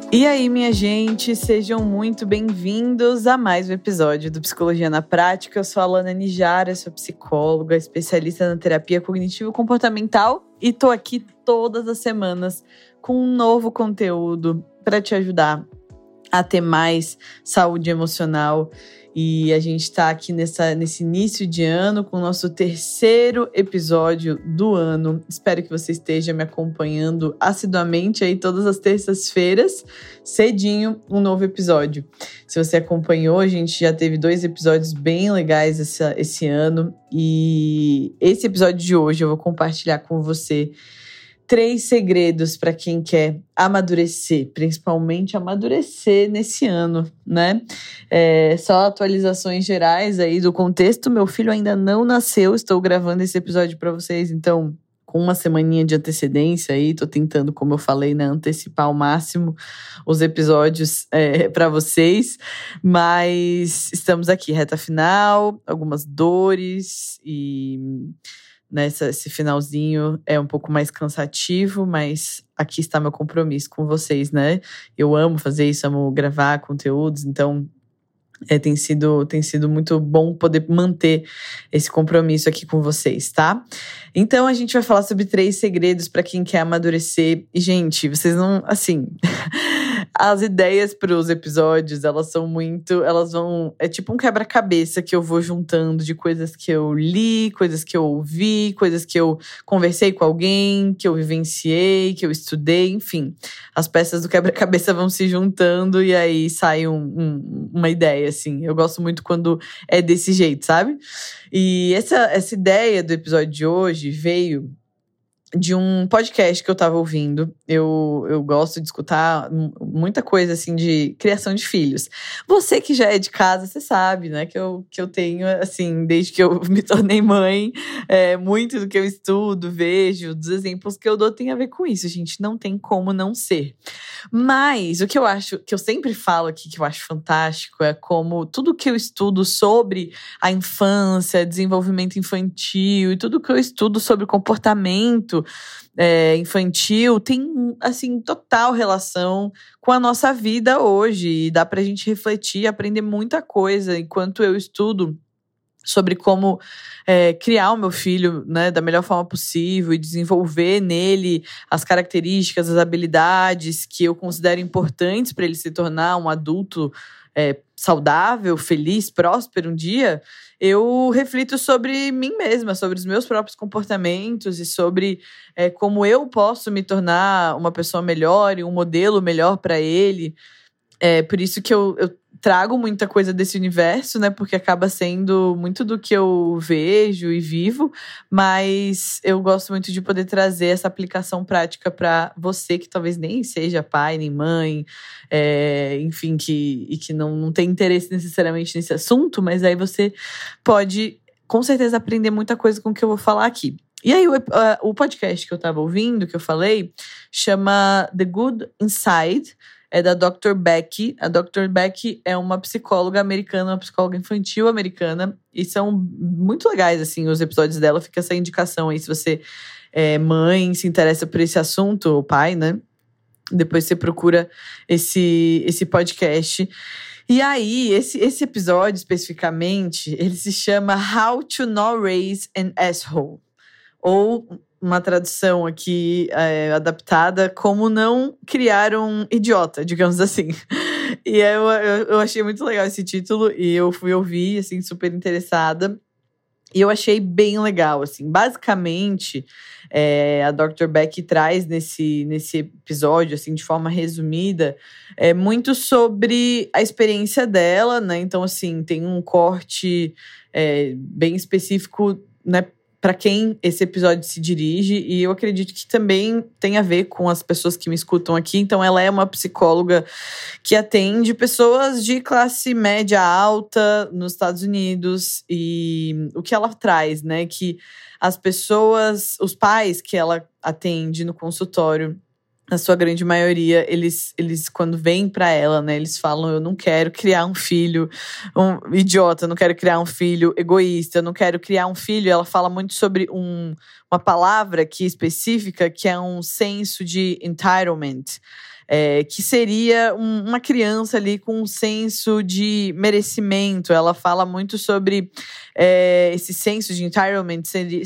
E aí, minha gente, sejam muito bem-vindos a mais um episódio do Psicologia na Prática. Eu sou a Alana Nijara, sou psicóloga, especialista na terapia cognitivo-comportamental e tô aqui todas as semanas com um novo conteúdo para te ajudar a ter mais saúde emocional. E a gente tá aqui nesse início de ano com o nosso terceiro episódio do ano. Espero que você esteja me acompanhando assiduamente aí todas as terças-feiras, cedinho, um novo episódio. Se você acompanhou, a gente já teve 2 episódios bem legais esse ano. E esse episódio de hoje eu vou compartilhar com você 3 segredos para quem quer amadurecer, principalmente amadurecer nesse ano, né? Só atualizações gerais aí do contexto. Meu filho ainda não nasceu, estou gravando esse episódio para vocês, então, com uma semaninha de antecedência aí, tô tentando, como eu falei, né, antecipar ao máximo os episódios para vocês, mas estamos aqui, reta final, algumas dores e esse finalzinho é um pouco mais cansativo, mas aqui está meu compromisso com vocês, né? Eu amo fazer isso, amo gravar conteúdos, então tem sido muito bom poder manter esse compromisso aqui com vocês, tá? Então a gente vai falar sobre 3 segredos para quem quer amadurecer. E, gente, vocês não, assim, as ideias para os episódios, é tipo um quebra-cabeça que eu vou juntando de coisas que eu li, coisas que eu ouvi, coisas que eu conversei com alguém, que eu vivenciei, que eu estudei, enfim. As peças do quebra-cabeça vão se juntando e aí sai uma ideia, assim. Eu gosto muito quando é desse jeito, sabe? E essa ideia do episódio de hoje veio de um podcast que eu tava ouvindo. Eu gosto de escutar muita coisa, assim, de criação de filhos. Você que já é de casa, você sabe, né? Que eu tenho, assim, desde que eu me tornei mãe, muito do que eu estudo, vejo, dos exemplos que eu dou tem a ver com isso, gente. Não tem como não ser. Mas o que eu acho, que eu sempre falo aqui, que eu acho fantástico, é como tudo que eu estudo sobre a infância, desenvolvimento infantil e tudo que eu estudo sobre comportamento infantil tem, assim, total relação com a nossa vida hoje. E dá pra gente refletir, aprender muita coisa enquanto eu estudo sobre como criar o meu filho, né, da melhor forma possível e desenvolver nele as características, as habilidades que eu considero importantes para ele se tornar um adulto saudável, feliz, próspero um dia. Eu reflito sobre mim mesma, sobre os meus próprios comportamentos e sobre como eu posso me tornar uma pessoa melhor e um modelo melhor para ele. Por isso que eu trago muita coisa desse universo, né? Porque acaba sendo muito do que eu vejo e vivo, mas eu gosto muito de poder trazer essa aplicação prática para você que talvez nem seja pai nem mãe, enfim, que não tem interesse necessariamente nesse assunto, mas aí você pode, com certeza, aprender muita coisa com o que eu vou falar aqui. E aí, o podcast que eu tava ouvindo, que eu falei, chama The Good Inside. É da Dr. Becky. A Dr. Becky é uma psicóloga americana, uma psicóloga infantil americana. E são muito legais, assim, os episódios dela. Fica essa indicação aí, se você é mãe, se interessa por esse assunto, ou pai, né? Depois você procura esse podcast. E aí, esse episódio, especificamente, ele se chama How to Not Raise an Asshole. Ou uma tradução aqui adaptada, como não criar um idiota, digamos assim. E eu achei muito legal esse título e eu fui ouvir, assim, super interessada. E eu achei bem legal, assim. Basicamente, a Dr. Beck traz nesse episódio, assim, de forma resumida, muito sobre a experiência dela, né? Então, assim, tem um corte bem específico, né, para quem esse episódio se dirige, e eu acredito que também tem a ver com as pessoas que me escutam aqui. Então, ela é uma psicóloga que atende pessoas de classe média alta nos Estados Unidos, e o que ela traz, né, que as pessoas, os pais que ela atende no consultório, na sua grande maioria, eles quando vêm para ela, né, eles falam: eu não quero criar um filho idiota, eu não quero criar um filho egoísta, eu não quero criar um filho. Ela fala muito sobre uma palavra aqui específica, que é um senso de entitlement. que seria uma criança ali com um senso de merecimento. Ela fala muito sobre esse senso de entitlement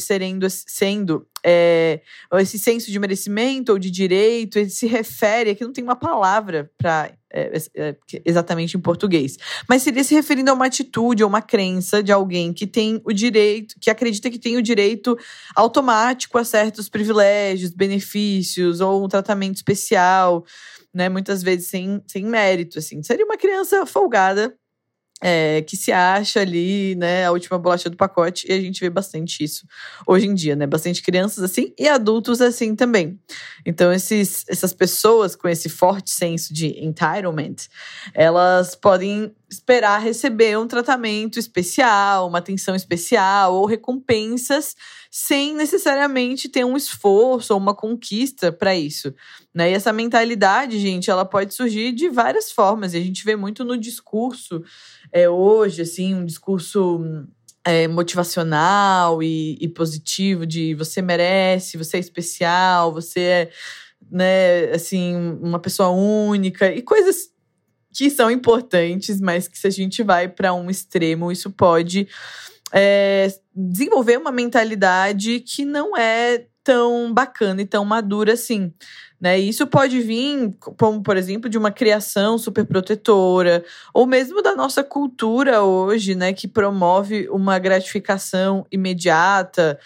sendo esse senso de merecimento ou de direito. Ele se refere, aqui não tem uma palavra para exatamente em português, mas seria se referindo a uma atitude ou uma crença de alguém que tem o direito, que acredita que tem o direito automático a certos privilégios, benefícios ou um tratamento especial, né, muitas vezes sem mérito, assim. Seria uma criança folgada, que se acha ali, né, a última bolacha do pacote, e a gente vê bastante isso hoje em dia, né, bastante crianças assim e adultos assim também. Então essas pessoas com esse forte senso de entitlement, elas podem esperar receber um tratamento especial, uma atenção especial ou recompensas sem necessariamente ter um esforço ou uma conquista para isso, né? E essa mentalidade, gente, ela pode surgir de várias formas, e a gente vê muito no discurso hoje, assim, um discurso motivacional e positivo de você merece, você é especial, você é, né, assim, uma pessoa única, e coisas que são importantes, mas que se a gente vai para um extremo, isso pode desenvolver uma mentalidade que não é tão bacana e tão madura assim, né? E isso pode vir, como, por exemplo, de uma criação super protetora, ou mesmo da nossa cultura hoje, né, que promove uma gratificação imediata,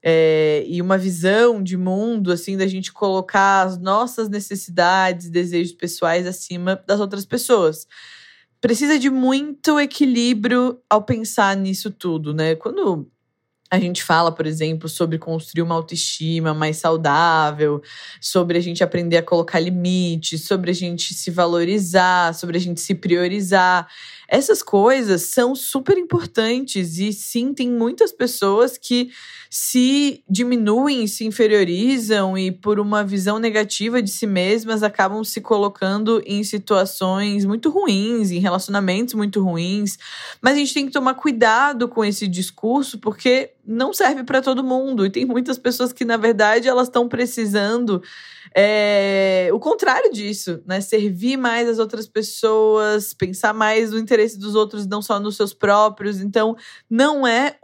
e uma visão de mundo, assim, da gente colocar as nossas necessidades, desejos pessoais acima das outras pessoas. Precisa de muito equilíbrio ao pensar nisso tudo, né? Quando a gente fala, por exemplo, sobre construir uma autoestima mais saudável, sobre a gente aprender a colocar limites, sobre a gente se valorizar, sobre a gente se priorizar. Essas coisas são super importantes e sim, tem muitas pessoas que se diminuem, se inferiorizam e por uma visão negativa de si mesmas acabam se colocando em situações muito ruins, em relacionamentos muito ruins. Mas a gente tem que tomar cuidado com esse discurso porque não serve para todo mundo. E tem muitas pessoas que, na verdade, elas estão precisando o contrário disso, né? Servir mais as outras pessoas, pensar mais no interesse dos outros, não só nos seus próprios. Então, não é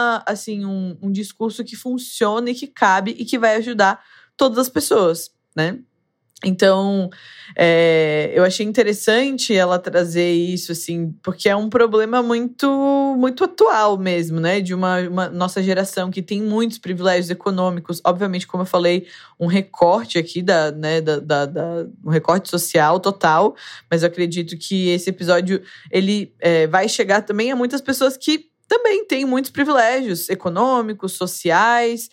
um discurso que funciona e que cabe e que vai ajudar todas as pessoas, né? Então, eu achei interessante ela trazer isso, assim, porque é um problema muito, muito atual mesmo, né? De uma nossa geração que tem muitos privilégios econômicos. Obviamente, como eu falei, um recorte aqui um recorte social total. Mas eu acredito que esse episódio, ele vai chegar também a muitas pessoas que também têm muitos privilégios econômicos, sociais,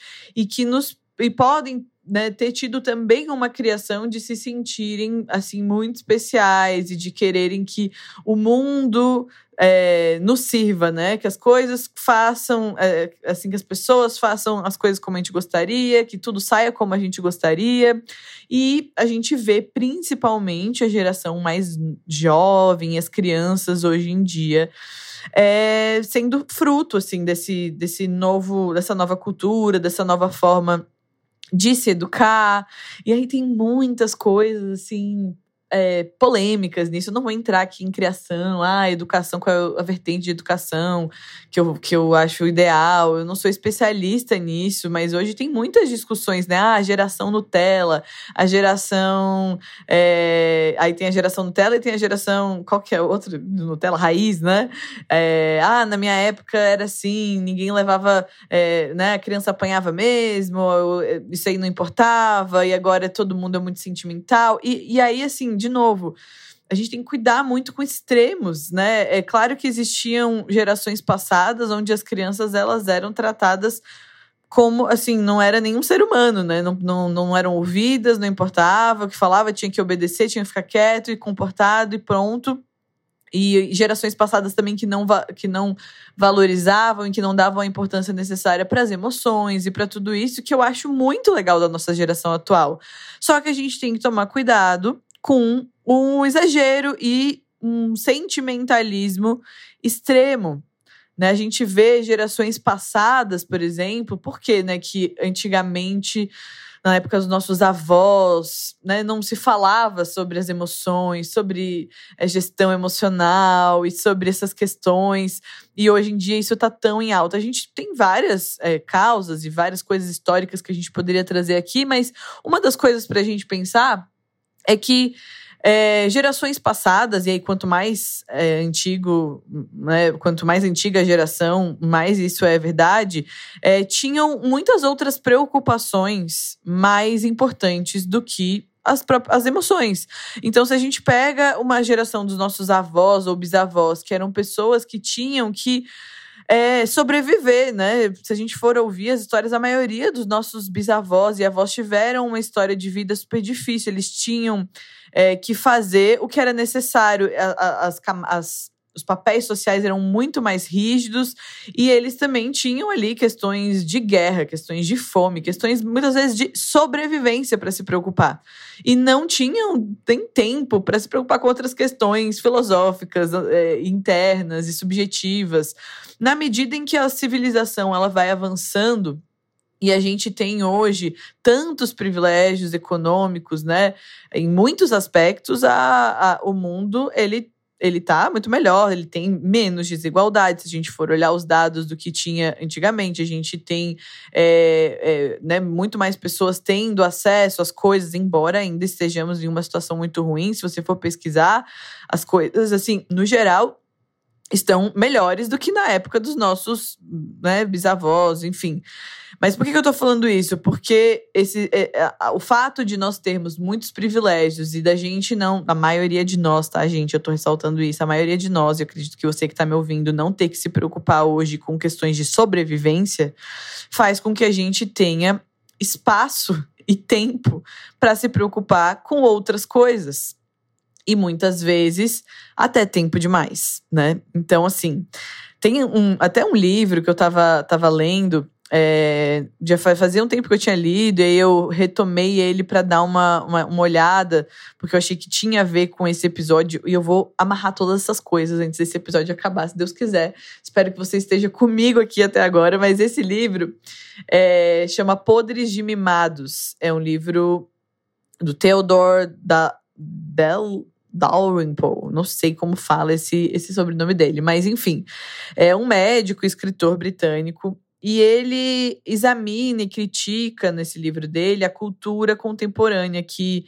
e podem, né, ter tido também uma criação de se sentirem assim muito especiais e de quererem que o mundo nos sirva, né? Que as coisas façam, que as pessoas façam as coisas como a gente gostaria, que tudo saia como a gente gostaria. E a gente vê principalmente a geração mais jovem, as crianças hoje em dia, sendo fruto assim dessa nova cultura, dessa nova forma de se educar. E aí tem muitas coisas, assim, polêmicas nisso. Eu não vou entrar aqui em criação, educação, qual é a vertente de educação que eu acho ideal. Eu não sou especialista nisso, mas hoje tem muitas discussões, né? A geração Nutella, a geração... aí tem a geração Nutella e tem a geração... Qual que é o outro? Nutella raiz, né? Na minha época era assim, ninguém levava... né? A criança apanhava mesmo, isso aí não importava, e agora todo mundo é muito sentimental. E aí, assim, de novo, a gente tem que cuidar muito com extremos, né? É claro que existiam gerações passadas onde as crianças, elas eram tratadas como, assim, não era nenhum ser humano, né? Não eram ouvidas, não importava o que falava, tinha que obedecer, tinha que ficar quieto e comportado e pronto. E gerações passadas também que não valorizavam e que não davam a importância necessária para as emoções e para tudo isso, que eu acho muito legal da nossa geração atual. Só que a gente tem que tomar cuidado com um exagero e um sentimentalismo extremo, né? A gente vê gerações passadas, por exemplo, porque, né, que antigamente na época dos nossos avós, né, não se falava sobre as emoções, sobre a gestão emocional e sobre essas questões. E hoje em dia isso está tão em alta. A gente tem várias causas e várias coisas históricas que a gente poderia trazer aqui, mas uma das coisas para a gente pensar é que gerações passadas, e aí quanto mais antigo, né, quanto mais antiga a geração, mais isso é verdade, tinham muitas outras preocupações mais importantes do que as emoções. Então, se a gente pega uma geração dos nossos avós ou bisavós, que eram pessoas que tinham que sobreviver, né? Se a gente for ouvir as histórias, a maioria dos nossos bisavós e avós tiveram uma história de vida super difícil. Eles tinham que fazer o que era necessário. Os papéis sociais eram muito mais rígidos e eles também tinham ali questões de guerra, questões de fome, questões muitas vezes de sobrevivência para se preocupar. E não tinham nem tempo para se preocupar com outras questões filosóficas, internas e subjetivas. Na medida em que a civilização ela vai avançando, e a gente tem hoje tantos privilégios econômicos, né? Em muitos aspectos, o mundo, ele tá muito melhor, ele tem menos desigualdade. Se a gente for olhar os dados do que tinha antigamente, a gente tem né, muito mais pessoas tendo acesso às coisas, embora ainda estejamos em uma situação muito ruim. Se você for pesquisar, as coisas, assim, no geral, estão melhores do que na época dos nossos, né, bisavós, enfim. Mas por que eu tô falando isso? Porque o fato de nós termos muitos privilégios e da gente não, a maioria de nós, tá, gente? Eu tô ressaltando isso, a maioria de nós, e eu acredito que você que tá me ouvindo, não ter que se preocupar hoje com questões de sobrevivência, faz com que a gente tenha espaço e tempo para se preocupar com outras coisas. E muitas vezes até tempo demais, né? Então, assim, tem até um livro que eu tava lendo, já fazia um tempo que eu tinha lido, e aí eu retomei ele para dar uma olhada, porque eu achei que tinha a ver com esse episódio, e eu vou amarrar todas essas coisas antes desse episódio acabar, se Deus quiser. Espero que você esteja comigo aqui até agora, mas esse livro chama Podres de Mimados. É um livro do Theodore Dalrymple, não sei como fala esse sobrenome dele, mas enfim, é um médico, escritor britânico, e ele examina e critica nesse livro dele a cultura contemporânea que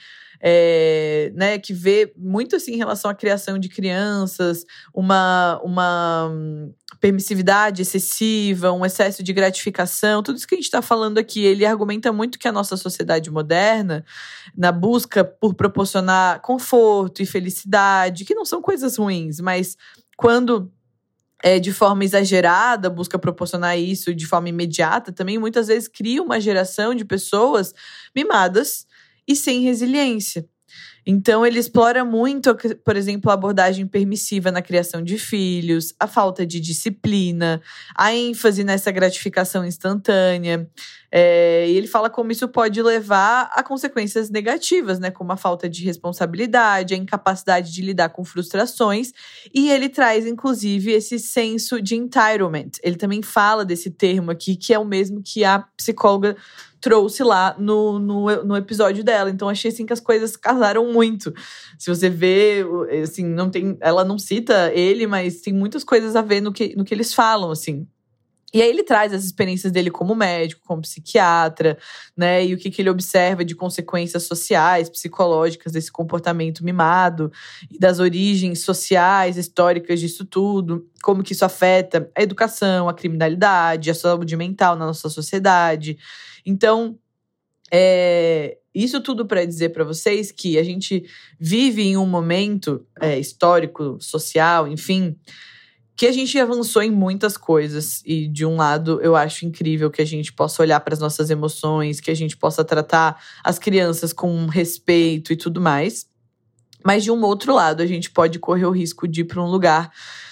vê muito assim em relação à criação de crianças, uma permissividade excessiva, um excesso de gratificação, tudo isso que a gente está falando aqui. Ele argumenta muito que a nossa sociedade moderna, na busca por proporcionar conforto e felicidade, que não são coisas ruins, mas quando de forma exagerada busca proporcionar isso de forma imediata, também muitas vezes cria uma geração de pessoas mimadas e sem resiliência. Então, ele explora muito, por exemplo, a abordagem permissiva na criação de filhos, a falta de disciplina, a ênfase nessa gratificação instantânea. E ele fala como isso pode levar a consequências negativas, né? Como a falta de responsabilidade, a incapacidade de lidar com frustrações. E ele traz, inclusive, esse senso de entitlement. Ele também fala desse termo aqui, que é o mesmo que a psicóloga trouxe lá no episódio dela. Então, achei assim que as coisas casaram muito. Se você vê, assim, ela não cita ele, mas tem muitas coisas a ver no que eles falam, assim. E aí ele traz as experiências dele como médico, como psiquiatra, né? E o que ele observa de consequências sociais, psicológicas desse comportamento mimado e das origens sociais, históricas disso tudo, como que isso afeta a educação, a criminalidade, a saúde mental na nossa sociedade. Então, isso tudo para dizer para vocês que a gente vive em um momento histórico, social, enfim, que a gente avançou em muitas coisas. E, de um lado, eu acho incrível que a gente possa olhar para as nossas emoções, que a gente possa tratar as crianças com respeito e tudo mais. Mas, de um outro lado, a gente pode correr o risco de ir para um lugar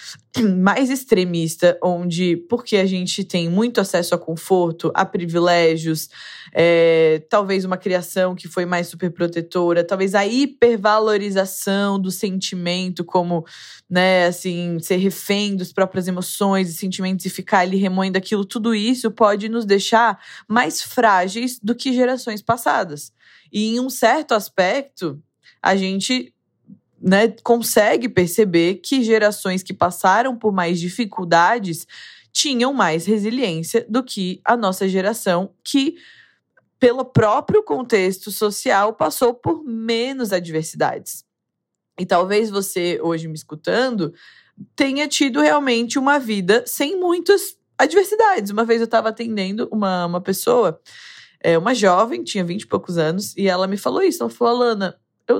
mais extremista, onde, porque a gente tem muito acesso a conforto, a privilégios, talvez uma criação que foi mais superprotetora, talvez a hipervalorização do sentimento, como, né, assim, ser refém das próprias emoções e sentimentos e ficar ali remoendo aquilo, tudo isso pode nos deixar mais frágeis do que gerações passadas. E em um certo aspecto, a gente, né, consegue perceber que gerações que passaram por mais dificuldades tinham mais resiliência do que a nossa geração, que, pelo próprio contexto social, passou por menos adversidades. E talvez você, hoje me escutando, tenha tido realmente uma vida sem muitas adversidades. Uma vez eu estava atendendo uma pessoa, uma jovem, tinha 20 e poucos anos, e ela me falou isso. Ela falou: Alana,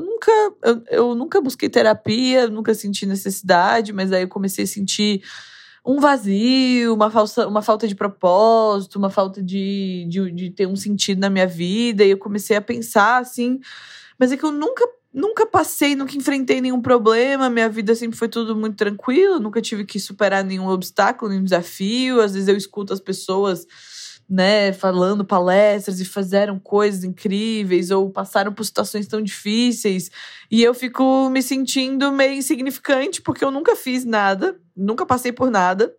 eu nunca busquei terapia, nunca senti necessidade, mas aí eu comecei a sentir um vazio, uma falta de propósito, uma falta de ter um sentido na minha vida. E eu comecei a pensar assim, mas é que eu nunca passei, nunca enfrentei nenhum problema, minha vida sempre foi tudo muito tranquilo, nunca tive que superar nenhum obstáculo, nenhum desafio. Às vezes eu escuto as pessoas, né, falando palestras e fizeram coisas incríveis ou passaram por situações tão difíceis, e eu fico me sentindo meio insignificante porque eu nunca fiz nada, nunca passei por nada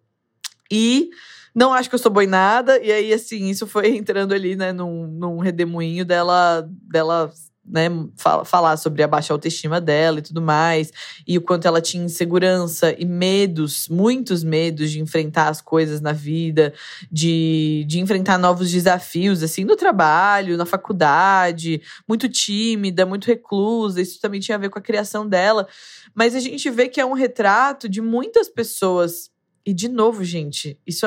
e não acho que eu sou boa em nada. E aí, assim, isso foi entrando ali, né, num redemoinho dela, né, falar sobre a baixa autoestima dela e tudo mais, e o quanto ela tinha insegurança e medos, muitos medos de enfrentar as coisas na vida, de enfrentar novos desafios, assim, no trabalho, na faculdade, muito tímida, muito reclusa. Isso também tinha a ver com a criação dela, mas a gente vê que é um retrato de muitas pessoas. E, de novo, gente, isso é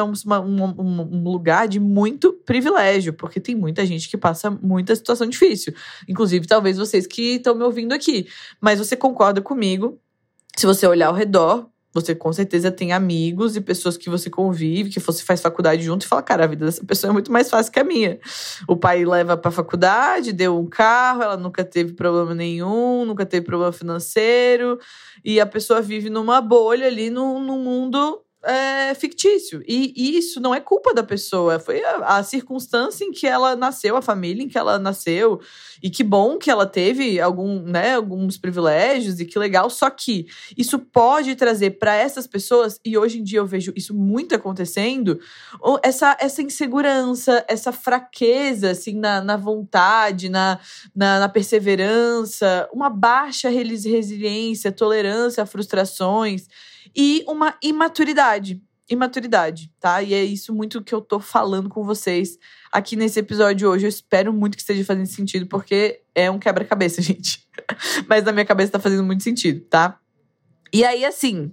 um lugar de muito privilégio, porque tem muita gente que passa muita situação difícil. Inclusive, talvez vocês que estão me ouvindo aqui. Mas você concorda comigo? Se você olhar ao redor, você com certeza tem amigos e pessoas que você convive, que você faz faculdade junto e fala: cara, a vida dessa pessoa é muito mais fácil que a minha. O pai leva pra faculdade, deu um carro, ela nunca teve problema nenhum, nunca teve problema financeiro. E a pessoa vive numa bolha ali, num mundo fictício. E isso não é culpa da pessoa, foi a circunstância em que ela nasceu, a família em que ela nasceu, e que bom que ela teve alguns privilégios, e que legal. Só que isso pode trazer para essas pessoas, e hoje em dia eu vejo isso muito acontecendo, essa insegurança, essa fraqueza, assim, na vontade, na perseverança, uma baixa resiliência, tolerância a frustrações, e uma imaturidade, tá? E é isso muito que eu tô falando com vocês aqui nesse episódio de hoje. Eu espero muito que esteja fazendo sentido, porque é um quebra-cabeça, gente. Mas na minha cabeça tá fazendo muito sentido, tá? E aí, assim,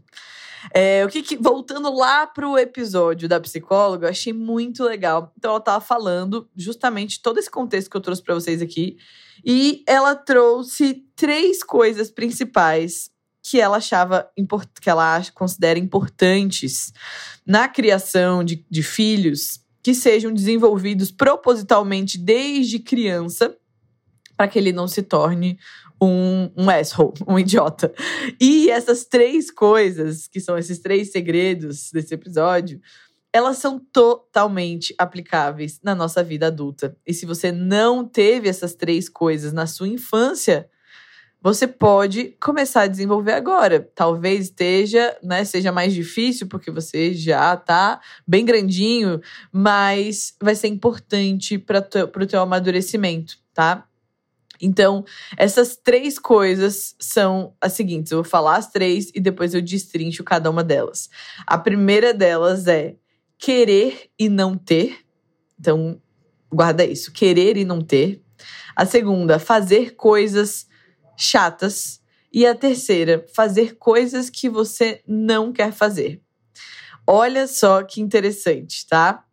voltando lá pro episódio da psicóloga, eu achei muito legal. Então, ela tava falando justamente todo esse contexto que eu trouxe pra vocês aqui, e ela trouxe 3 coisas principais que ela considera importantes na criação de filhos, que sejam desenvolvidos propositalmente desde criança, para que ele não se torne um asshole, um idiota. E essas 3 coisas, que são esses 3 segredos desse episódio, elas são totalmente aplicáveis na nossa vida adulta. E se você não teve essas 3 coisas na sua infância, você pode começar a desenvolver agora. Talvez seja mais difícil, porque você já tá bem grandinho, mas vai ser importante para o teu amadurecimento, tá? Então, essas 3 coisas são as seguintes. Eu vou falar as 3 e depois eu destrincho cada uma delas. A primeira delas é querer e não ter. Então, guarda isso. Querer e não ter. A segunda, fazer coisas chatas. E a terceira, fazer coisas que você não quer fazer. Olha só que interessante, tá?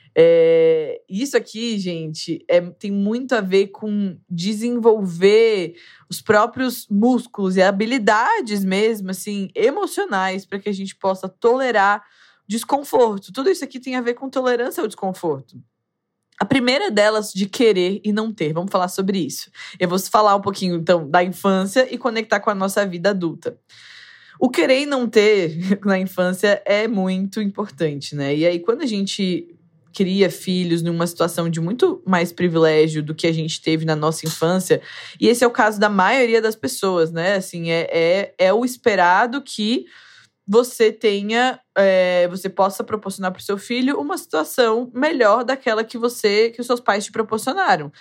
Isso aqui, gente, tem muito a ver com desenvolver os próprios músculos e habilidades mesmo, assim, emocionais, para que a gente possa tolerar desconforto. Tudo isso aqui tem a ver com tolerância ao desconforto. A primeira delas, de querer e não ter. Vamos falar sobre isso. Eu vou falar um pouquinho, então, da infância e conectar com a nossa vida adulta. o querer e não ter na infância é muito importante, né? E aí, quando a gente cria filhos numa situação de muito mais privilégio do que a gente teve na nossa infância, e esse é o caso da maioria das pessoas, né? Assim, é o esperado que você tenha, você possa proporcionar para o seu filho uma situação melhor daquela que os seus pais te proporcionaram.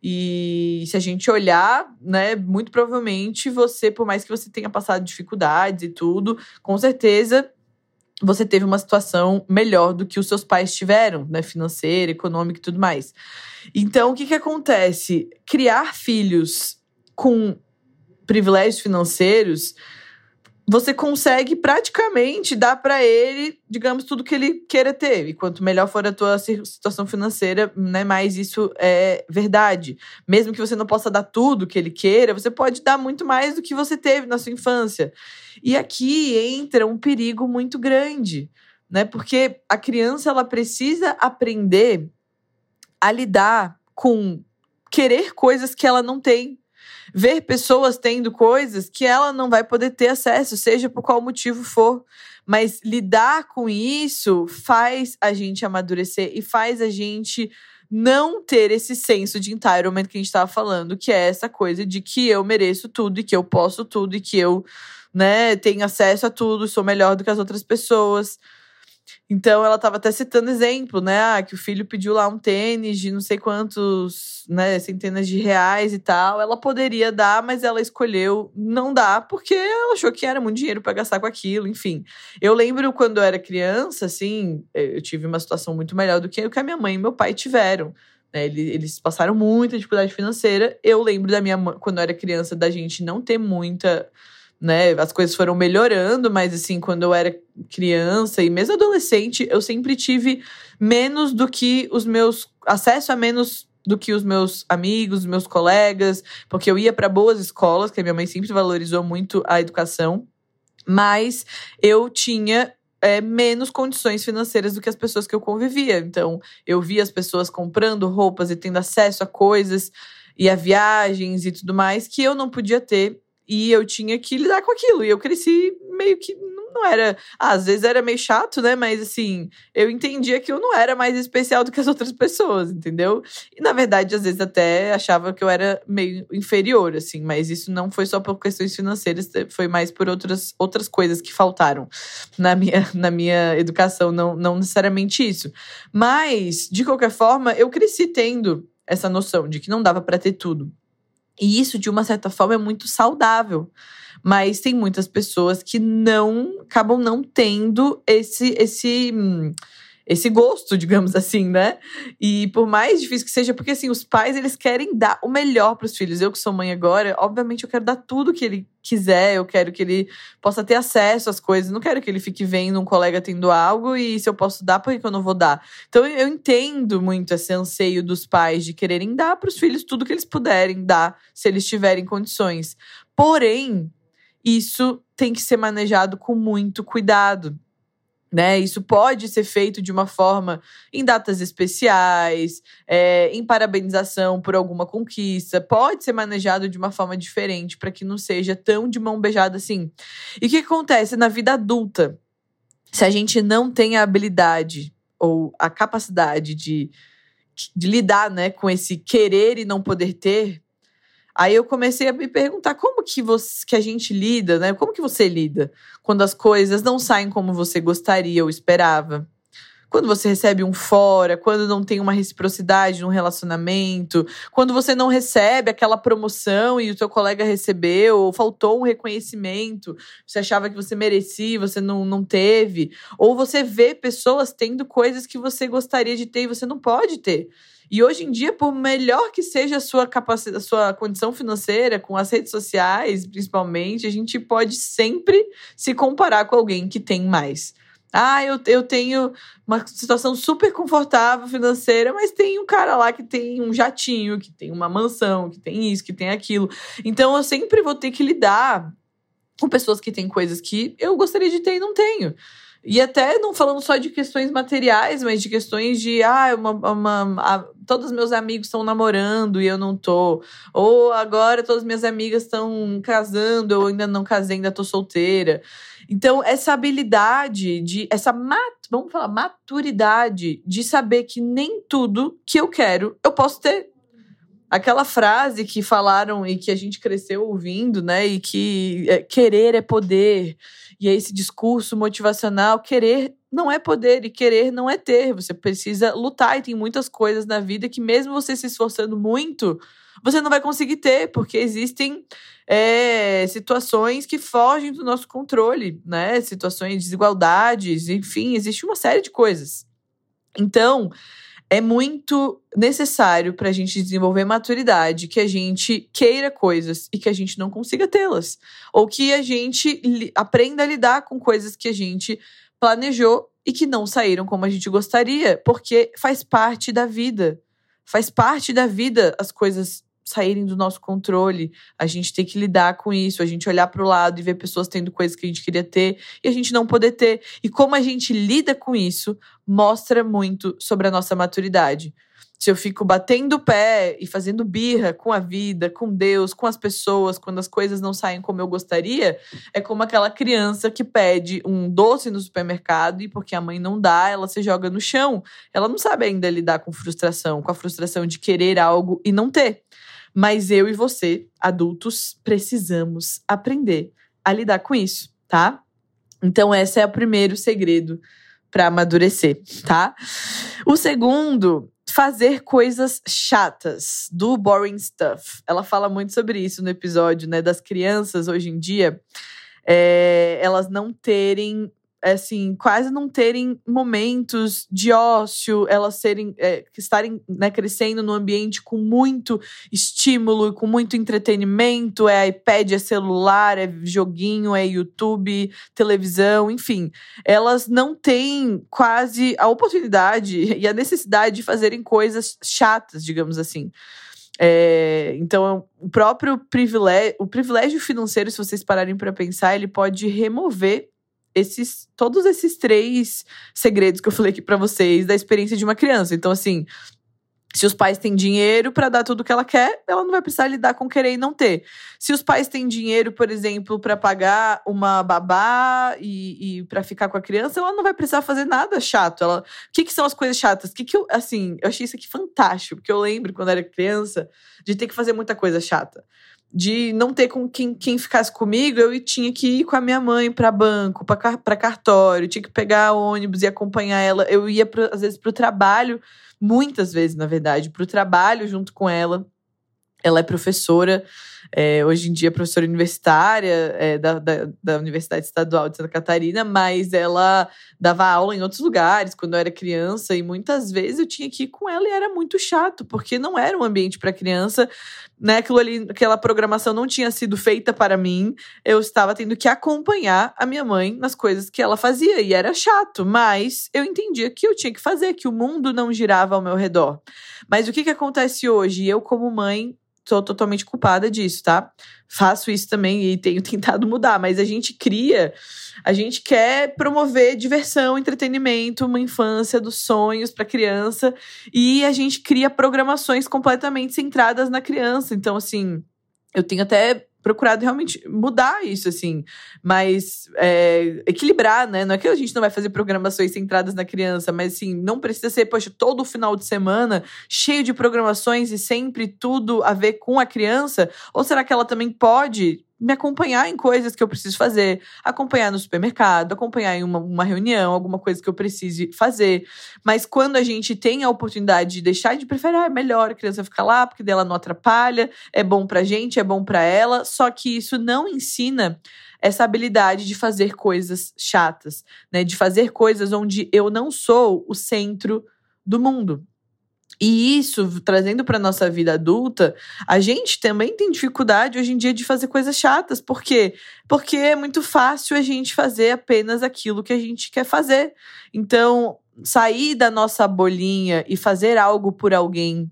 E se a gente olhar, né, muito provavelmente você, por mais que você tenha passado dificuldades e tudo, com certeza você teve uma situação melhor do que os seus pais tiveram, né, financeira, econômica e tudo mais. Então, o que acontece? Criar filhos com privilégios financeiros, você consegue praticamente dar para ele, digamos, tudo que ele queira ter. E quanto melhor for a tua situação financeira, né, mais isso é verdade. Mesmo que você não possa dar tudo que ele queira, você pode dar muito mais do que você teve na sua infância. E aqui entra um perigo muito grande, né? Porque a criança, ela precisa aprender a lidar com querer coisas que ela não tem. Ver pessoas tendo coisas que ela não vai poder ter acesso, seja por qual motivo for. Mas lidar com isso faz a gente amadurecer e faz a gente não ter esse senso de entitlement que a gente estava falando, que é essa coisa de que eu mereço tudo e que eu posso tudo e que eu, né, tenho acesso a tudo, sou melhor do que as outras pessoas. Então, ela estava até citando exemplo, né? Que o filho pediu lá um tênis de não sei quantos, né, centenas de reais e tal. Ela poderia dar, mas ela escolheu não dar, porque ela achou que era muito dinheiro para gastar com aquilo, enfim. Eu lembro quando eu era criança, assim, eu tive uma situação muito melhor do que a minha mãe e meu pai tiveram. Né? Eles passaram muita dificuldade financeira. Eu lembro da minha mãe, quando eu era criança, da gente não ter muita, né, as coisas foram melhorando, mas assim, quando eu era criança e mesmo adolescente, eu sempre tive menos do que acesso a menos do que os meus amigos, os meus colegas, porque eu ia para boas escolas, que a minha mãe sempre valorizou muito a educação, mas eu tinha menos condições financeiras do que as pessoas que eu convivia. Então, eu via as pessoas comprando roupas e tendo acesso a coisas e a viagens e tudo mais que eu não podia ter. E eu tinha que lidar com aquilo. E eu cresci meio que não era... às vezes era meio chato, né? Mas, assim, eu entendia que eu não era mais especial do que as outras pessoas, entendeu? E, na verdade, às vezes até achava que eu era meio inferior, assim. Mas isso não foi só por questões financeiras, foi mais por outras coisas que faltaram na minha educação. Não necessariamente isso. Mas, de qualquer forma, eu cresci tendo essa noção de que não dava pra ter tudo. E isso, de uma certa forma, é muito saudável. Mas tem muitas pessoas que acabam não tendo esse gosto, digamos assim, né? E por mais difícil que seja, porque assim, os pais, eles querem dar o melhor para os filhos. Eu que sou mãe agora, obviamente eu quero dar tudo que ele quiser, eu quero que ele possa ter acesso às coisas, não quero que ele fique vendo um colega tendo algo e se eu posso dar, por que eu não vou dar? Então eu entendo muito esse anseio dos pais de quererem dar para os filhos tudo que eles puderem dar, se eles tiverem condições. Porém, isso tem que ser manejado com muito cuidado. Né? Isso pode ser feito de uma forma em datas especiais, em parabenização por alguma conquista. Pode ser manejado de uma forma diferente para que não seja tão de mão beijada assim. E o que acontece na vida adulta? Se a gente não tem a habilidade ou a capacidade de lidar, né, com esse querer e não poder ter, aí eu comecei a me perguntar como que a gente lida, né? Como que você lida quando as coisas não saem como você gostaria ou esperava? Quando você recebe um fora, quando não tem uma reciprocidade num relacionamento, quando você não recebe aquela promoção e o seu colega recebeu, ou faltou um reconhecimento, você achava que você merecia, você não teve, ou você vê pessoas tendo coisas que você gostaria de ter e você não pode ter. E hoje em dia, por melhor que seja a sua capacidade, a sua condição financeira, com as redes sociais, principalmente, a gente pode sempre se comparar com alguém que tem mais. Eu tenho uma situação super confortável financeira, mas tem um cara lá que tem um jatinho, que tem uma mansão, que tem isso, que tem aquilo. Então, eu sempre vou ter que lidar com pessoas que têm coisas que eu gostaria de ter e não tenho. E até não falando só de questões materiais, mas de questões de todos os meus amigos estão namorando e eu não tô. Ou agora todas as minhas amigas estão casando, eu ainda não casei, ainda tô solteira. Então, essa habilidade vamos falar, maturidade de saber que nem tudo que eu quero eu posso ter. Aquela frase que falaram e que a gente cresceu ouvindo, né? E que querer é poder. E é esse discurso motivacional. Querer não é poder e querer não é ter. Você precisa lutar e tem muitas coisas na vida que mesmo você se esforçando muito, você não vai conseguir ter, porque existem situações que fogem do nosso controle, né? Situações de desigualdades, enfim, existe uma série de coisas. Então, é muito necessário para a gente desenvolver maturidade que a gente queira coisas e que a gente não consiga tê-las. Ou que a gente aprenda a lidar com coisas que a gente planejou e que não saíram como a gente gostaria, porque faz parte da vida. Faz parte da vida as coisas saírem do nosso controle, a gente ter que lidar com isso, a gente olhar para o lado e ver pessoas tendo coisas que a gente queria ter e a gente não poder ter. E como a gente lida com isso mostra muito sobre a nossa maturidade. Se eu fico batendo o pé e fazendo birra com a vida, com Deus, com as pessoas, quando as coisas não saem como eu gostaria, é como aquela criança que pede um doce no supermercado e porque a mãe não dá, ela se joga no chão. Ela não sabe ainda lidar com a frustração de querer algo e não ter. Mas eu e você, adultos, precisamos aprender a lidar com isso, tá? Então, esse é o primeiro segredo para amadurecer, tá? O segundo, fazer coisas chatas, do boring stuff. Ela fala muito sobre isso no episódio, né? Das crianças, hoje em dia, elas não terem, assim, quase não terem momentos de ócio, elas estarem, né, crescendo num ambiente com muito estímulo, com muito entretenimento, é iPad, é celular, é joguinho, é YouTube, televisão, enfim. Elas não têm quase a oportunidade e a necessidade de fazerem coisas chatas, digamos assim. Então, o próprio privilégio financeiro, se vocês pararem para pensar, ele pode remover todos esses 3 segredos que eu falei aqui pra vocês da experiência de uma criança. Então, assim, se os pais têm dinheiro pra dar tudo que ela quer, ela não vai precisar lidar com querer e não ter. Se os pais têm dinheiro, por exemplo, pra pagar uma babá e pra ficar com a criança, ela não vai precisar fazer nada chato. O que são as coisas chatas? Eu achei isso aqui fantástico, porque eu lembro, quando eu era criança, de ter que fazer muita coisa chata. De não ter com quem ficasse comigo, eu tinha que ir com a minha mãe para banco, para cartório, tinha que pegar ônibus e acompanhar ela. Eu ia, às vezes, para o trabalho, muitas vezes, na verdade, para o trabalho junto com ela. Ela é professora, hoje em dia professora universitária da Universidade Estadual de Santa Catarina, mas ela dava aula em outros lugares quando eu era criança e muitas vezes eu tinha que ir com ela e era muito chato, porque não era um ambiente para criança, né? Aquela programação não tinha sido feita para mim, eu estava tendo que acompanhar a minha mãe nas coisas que ela fazia e era chato, mas eu entendia que eu tinha que fazer, que o mundo não girava ao meu redor. Mas o que acontece hoje? Eu, como mãe, sou totalmente culpada disso, tá? Faço isso também e tenho tentado mudar, mas a gente quer promover diversão, entretenimento, uma infância dos sonhos para criança e a gente cria programações completamente centradas na criança. Então, assim, eu tenho até procurado realmente mudar isso, assim, mas equilibrar, né? Não é que a gente não vai fazer programações centradas na criança, mas assim, não precisa ser, poxa, todo final de semana cheio de programações e sempre tudo a ver com a criança, ou será que ela também pode me acompanhar em coisas que eu preciso fazer, acompanhar no supermercado, acompanhar em uma reunião, alguma coisa que eu precise fazer. Mas quando a gente tem a oportunidade de deixar de preferir, é melhor a criança ficar lá, porque dela não atrapalha, é bom pra gente, é bom pra ela, só que isso não ensina essa habilidade de fazer coisas chatas, né? De fazer coisas onde eu não sou o centro do mundo. E isso, trazendo para nossa vida adulta, a gente também tem dificuldade hoje em dia de fazer coisas chatas. Por quê? Porque é muito fácil a gente fazer apenas aquilo que a gente quer fazer. Então, sair da nossa bolinha e fazer algo por alguém,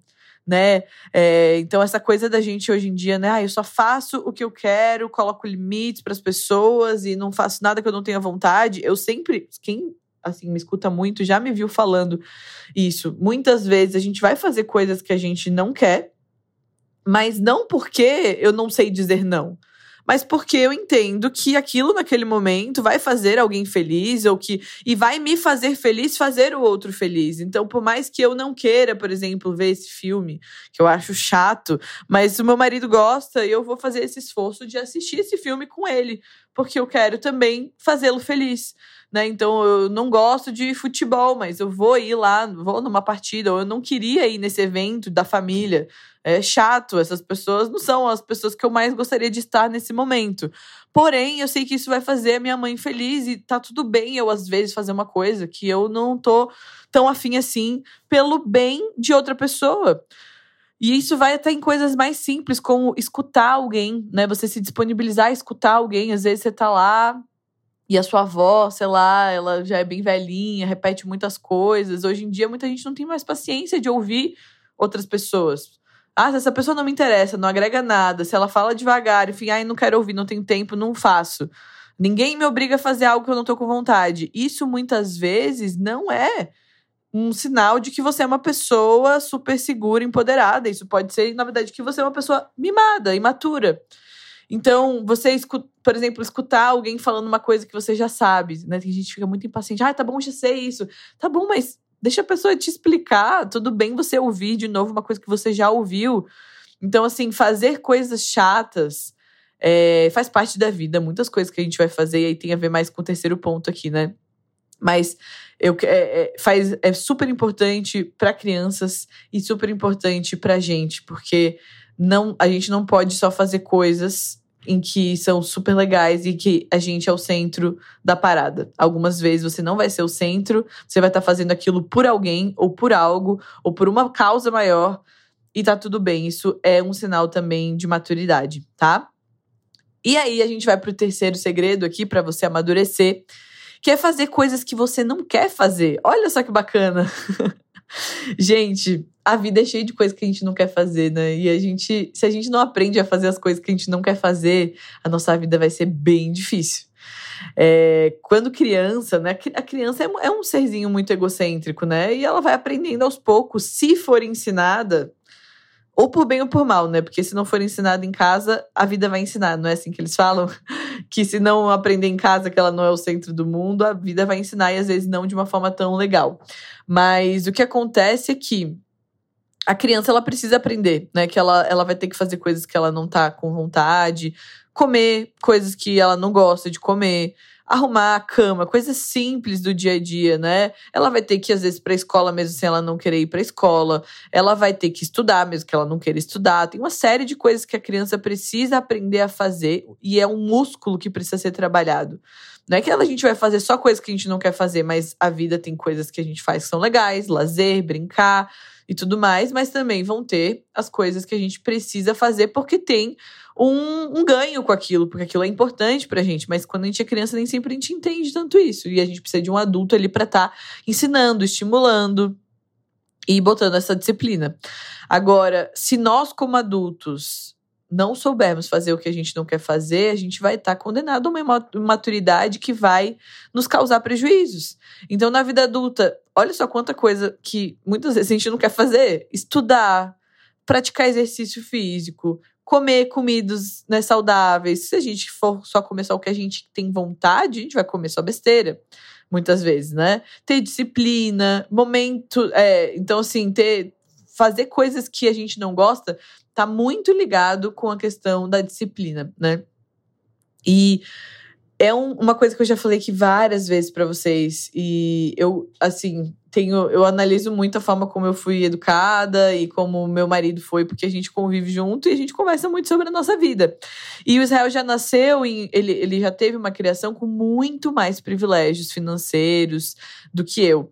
né? Então, essa coisa da gente hoje em dia, né? Eu só faço o que eu quero, coloco limites para as pessoas e não faço nada que eu não tenha vontade. Eu sempre, quem assim me escuta muito, já me viu falando isso. Muitas vezes a gente vai fazer coisas que a gente não quer, mas não porque eu não sei dizer não, mas porque eu entendo que aquilo naquele momento vai fazer alguém feliz e vai me fazer feliz fazer o outro feliz. Então, por mais que eu não queira, por exemplo, ver esse filme, que eu acho chato, mas o meu marido gosta e eu vou fazer esse esforço de assistir esse filme com ele, porque eu quero também fazê-lo feliz. Né? Então, eu não gosto de futebol, mas eu vou ir lá, vou numa partida, ou eu não queria ir nesse evento da família. É chato, essas pessoas não são as pessoas que eu mais gostaria de estar nesse momento. Porém, eu sei que isso vai fazer a minha mãe feliz e tá tudo bem eu, às vezes, fazer uma coisa que eu não tô tão afim assim pelo bem de outra pessoa. E isso vai até em coisas mais simples, como escutar alguém, né? Você se disponibilizar a escutar alguém. Às vezes você tá lá e a sua avó, sei lá, ela já é bem velhinha, repete muitas coisas. Hoje em dia, muita gente não tem mais paciência de ouvir outras pessoas. Se essa pessoa não me interessa, não agrega nada, se ela fala devagar, enfim, não quero ouvir, não tenho tempo, não faço. Ninguém me obriga a fazer algo que eu não tô com vontade. Isso, muitas vezes, não é um sinal de que você é uma pessoa super segura, empoderada. Isso pode ser, na verdade, que você é uma pessoa mimada, imatura. Então, você, por exemplo, escutar alguém falando uma coisa que você já sabe, né? Tem gente que fica muito impaciente. Tá bom, já sei isso. Tá bom, mas deixa a pessoa te explicar. Tudo bem você ouvir de novo uma coisa que você já ouviu. Então, assim, fazer coisas chatas faz parte da vida. Muitas coisas que a gente vai fazer, e aí tem a ver mais com o terceiro ponto aqui, né? Mas é super importante para crianças e super importante pra gente, porque a gente não pode só fazer coisas em que são super legais e que a gente é o centro da parada. Algumas vezes você não vai ser o centro, você vai estar fazendo aquilo por alguém, ou por algo, ou por uma causa maior, e tá tudo bem. Isso é um sinal também de maturidade, tá? E aí a gente vai pro terceiro segredo aqui para você amadurecer, que é fazer coisas que você não quer fazer. Olha só que bacana! Gente, a vida é cheia de coisas que a gente não quer fazer, né? E se a gente não aprende a fazer as coisas que a gente não quer fazer, a nossa vida vai ser bem difícil. Quando criança, né? A criança é um serzinho muito egocêntrico, né? E ela vai aprendendo aos poucos, se for ensinada, ou por bem ou por mal, né? Porque se não for ensinada em casa, a vida vai ensinar. Não é assim que eles falam? Que se não aprender em casa que ela não é o centro do mundo, a vida vai ensinar e às vezes não de uma forma tão legal. Mas o que acontece é que a criança, ela precisa aprender, né? Que ela vai ter que fazer coisas que ela não tá com vontade, comer coisas que ela não gosta de comer, arrumar a cama, coisas simples do dia a dia, né? Ela vai ter que, às vezes, ir pra escola mesmo sem ela não querer ir pra escola. Ela vai ter que estudar mesmo que ela não queira estudar. Tem uma série de coisas que a criança precisa aprender a fazer e é um músculo que precisa ser trabalhado. Não é que a gente vai fazer só coisas que a gente não quer fazer, mas a vida tem coisas que a gente faz que são legais, lazer, brincar e tudo mais, mas também vão ter as coisas que a gente precisa fazer porque tem um ganho com aquilo, porque aquilo é importante pra gente, mas quando a gente é criança nem sempre a gente entende tanto isso, e a gente precisa de um adulto ali pra estar ensinando, estimulando e botando essa disciplina. Agora, se nós como adultos não soubermos fazer o que a gente não quer fazer, a gente vai estar condenado a uma imaturidade que vai nos causar prejuízos. Então, na vida adulta, olha só quanta coisa que muitas vezes a gente não quer fazer. Estudar, praticar exercício físico, comer comidas, né, saudáveis. Se a gente for só comer só o que a gente tem vontade, a gente vai comer só besteira. Muitas vezes, né? Ter disciplina, momento... então, assim, fazer coisas que a gente não gosta tá muito ligado com a questão da disciplina, né? E é uma coisa que eu já falei aqui várias vezes pra vocês. E eu, assim, eu analiso muito a forma como eu fui educada e como meu marido foi, porque a gente convive junto e a gente conversa muito sobre a nossa vida. E o Israel já nasceu, ele já teve uma criação com muito mais privilégios financeiros do que eu.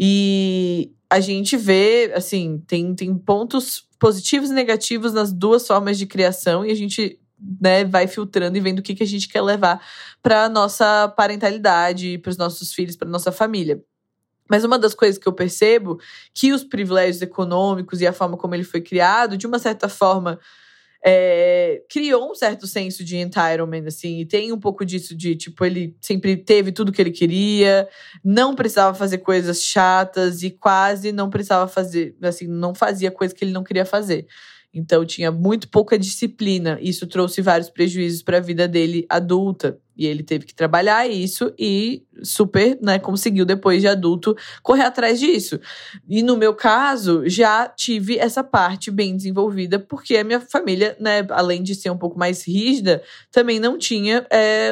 E a gente vê, assim, tem pontos positivos e negativos nas duas formas de criação e a gente, né, vai filtrando e vendo o que a gente quer levar para nossa parentalidade, para os nossos filhos, para nossa família. Mas uma das coisas que eu percebo que os privilégios econômicos e a forma como ele foi criado, de uma certa forma, criou um certo senso de entitlement, assim, e tem um pouco disso de, tipo, ele sempre teve tudo que ele queria, não precisava fazer coisas chatas e quase não precisava fazer, assim, não fazia coisa que ele não queria fazer. Então, tinha muito pouca disciplina. Isso trouxe vários prejuízos para a vida dele adulta. E ele teve que trabalhar isso e super, né, conseguiu, depois de adulto, correr atrás disso. E no meu caso, já tive essa parte bem desenvolvida, porque a minha família, né, além de ser um pouco mais rígida, também não tinha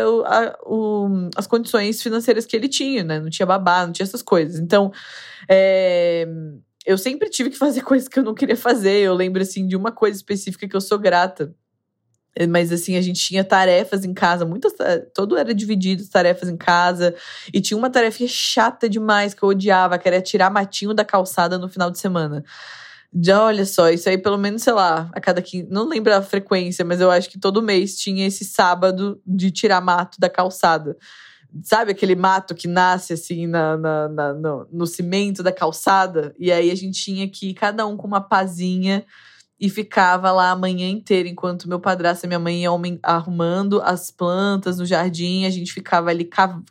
as condições financeiras que ele tinha, né? Não tinha babá, não tinha essas coisas. Então, eu sempre tive que fazer coisas que eu não queria fazer. Eu lembro, assim, de uma coisa específica que eu sou grata. Mas, assim, a gente tinha tarefas em casa, todo era dividido, tarefas em casa. E tinha uma tarefa chata demais que eu odiava, que era tirar matinho da calçada no final de semana. Olha só, isso aí pelo menos, sei lá, a cada 15... Não lembro a frequência, mas eu acho que todo mês tinha esse sábado de tirar mato da calçada. Sabe aquele mato que nasce assim no cimento da calçada? E aí a gente tinha que ir cada um com uma pazinha e ficava lá a manhã inteira, enquanto meu padrasto e minha mãe iam arrumando as plantas no jardim. A gente ficava ali,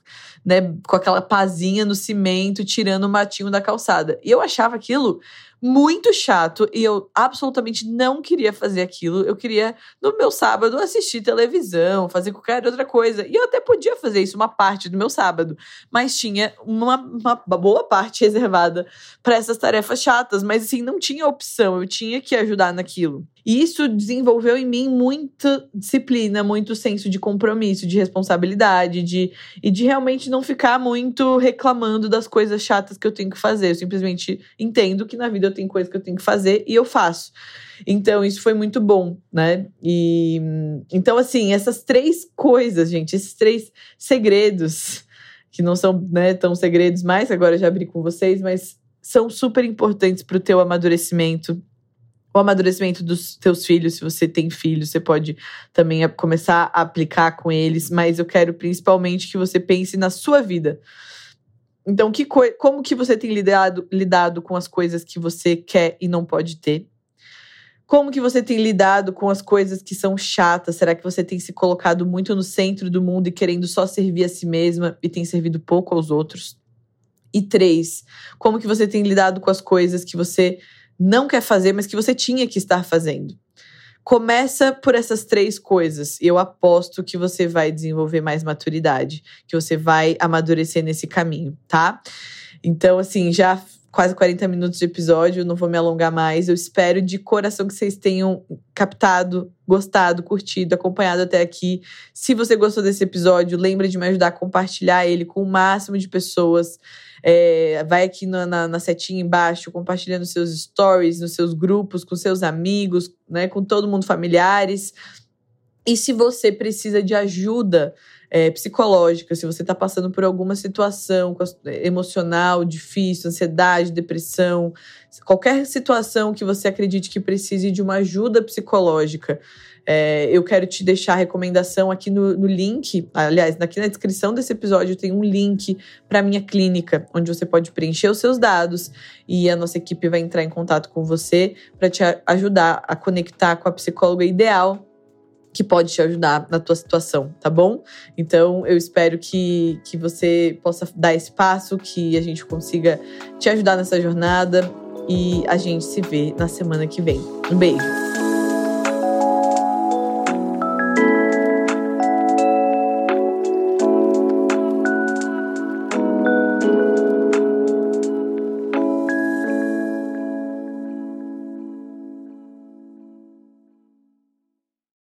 né, com aquela pazinha no cimento, tirando o matinho da calçada. E eu achava aquilo muito chato e eu absolutamente não queria fazer aquilo. Eu queria, no meu sábado, assistir televisão, fazer qualquer outra coisa. E eu até podia fazer isso uma parte do meu sábado, mas tinha uma boa parte reservada para essas tarefas chatas. Mas assim, não tinha opção, eu tinha que ajudar naquilo. E isso desenvolveu em mim muita disciplina, muito senso de compromisso, de responsabilidade, e de realmente não ficar muito reclamando das coisas chatas que eu tenho que fazer. Eu simplesmente entendo que na vida eu tenho coisas que eu tenho que fazer e eu faço. Então, isso foi muito bom, né? E então, assim, essas 3 coisas, gente, esses 3 segredos, que não são, né, tão segredos mais, agora eu já abri com vocês, mas são super importantes para o teu amadurecimento. O amadurecimento dos teus filhos, se você tem filhos, você pode também começar a aplicar com eles, mas eu quero principalmente que você pense na sua vida. Então, como que você tem lidado com as coisas que você quer e não pode ter? Como que você tem lidado com as coisas que são chatas? Será que você tem se colocado muito no centro do mundo e querendo só servir a si mesma e tem servido pouco aos outros? E 3, como que você tem lidado com as coisas que você não quer fazer, mas que você tinha que estar fazendo? Começa por essas 3 coisas e eu aposto que você vai desenvolver mais maturidade, que você vai amadurecer nesse caminho, tá? Então, assim, já quase 40 minutos de episódio, não vou me alongar mais. Eu espero de coração que vocês tenham captado, gostado, curtido, acompanhado até aqui. Se você gostou desse episódio, lembra de me ajudar a compartilhar ele com o máximo de pessoas. Vai aqui na setinha embaixo, compartilhando nos seus stories, nos seus grupos, com seus amigos, né, com todo mundo, familiares. E se você precisa de ajuda psicológica, se você está passando por alguma situação emocional, difícil, ansiedade, depressão, qualquer situação que você acredite que precise de uma ajuda psicológica, eu quero te deixar a recomendação aqui no link. Aliás, aqui na descrição desse episódio tem um link para a minha clínica, onde você pode preencher os seus dados e a nossa equipe vai entrar em contato com você para te ajudar a conectar com a psicóloga ideal que pode te ajudar na tua situação, tá bom? Então, eu espero que você possa dar esse passo, que a gente consiga te ajudar nessa jornada e a gente se vê na semana que vem. Um beijo!